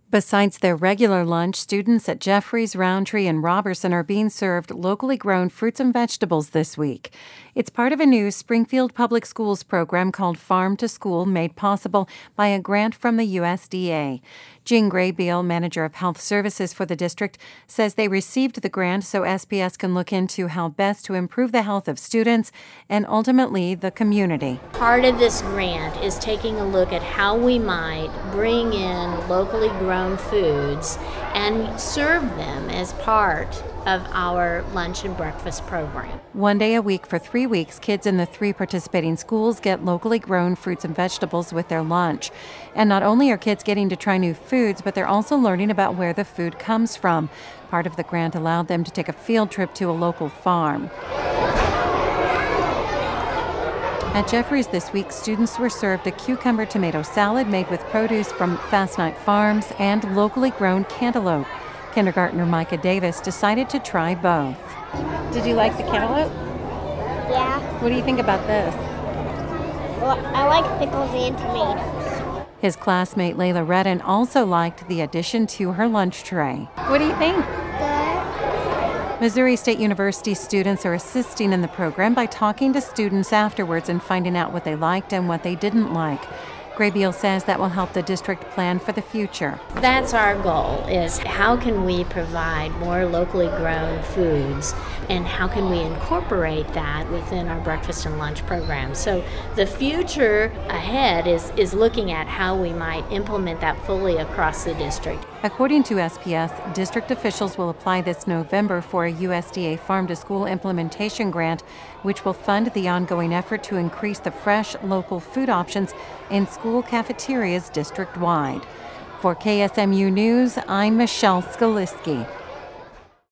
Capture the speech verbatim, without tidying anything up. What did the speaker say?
Besides their regular lunch, students at Jeffries, Roundtree, and Robertson are being served locally grown fruits and vegetables this week. It's part of a new Springfield Public Schools program called Farm to School, made possible by a grant from the U S D A. Jean Graybeal, manager of health services for the district, says they received the grant so S P S can look into how best to improve the health of students and ultimately the community. Part of this grant is taking a look at how we might bring in locally grown foods and serve them as part of our lunch and breakfast program. One day a week for three weeks, kids in the three participating schools get locally grown fruits and vegetables with their lunch. And not only are kids getting to try new foods, but they're also learning about where the food comes from. Part of the grant allowed them to take a field trip to a local farm. At Jeffries this week, students were served a cucumber tomato salad made with produce from Fast Night Farms and locally grown cantaloupe. Kindergartner Micah Davis decided to try both. Did you like the cantaloupe? Yeah. What do you think about this? Well, I like pickles and tomatoes. His classmate Layla Redden also liked the addition to her lunch tray. What do you think? Missouri State University students are assisting in the program by talking to students afterwards and finding out what they liked and what they didn't like. Graybeal says that will help the district plan for the future. That's our goal, is how can we provide more locally grown foods and how can we incorporate that within our breakfast and lunch program. So the future ahead is, is looking at how we might implement that fully across the district. According to S P S, district officials will apply this November for a U S D A Farm to School implementation grant, which will fund the ongoing effort to increase the fresh, local food options in school cafeterias district-wide. For K S M U News, I'm Michelle Skaliski.